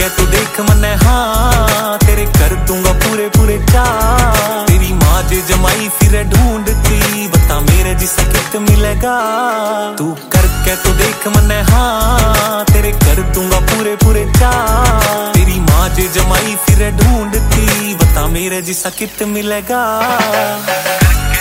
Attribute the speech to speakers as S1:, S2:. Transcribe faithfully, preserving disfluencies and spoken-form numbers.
S1: करके तो देख मने हाँ, तेरे कर दूंगा पूरे पूरे चाह। तेरी माँ जे जमाई फिर ढूंढती, बता मेरे जिसा कित मिलेगा। तू करके तो देख मने हाँ, तेरे कर दूंगा पूरे पूरे चाह। तेरी माँ जे जमाई फिर ढूंढती, बता मेरे जिसा कित मिलेगा।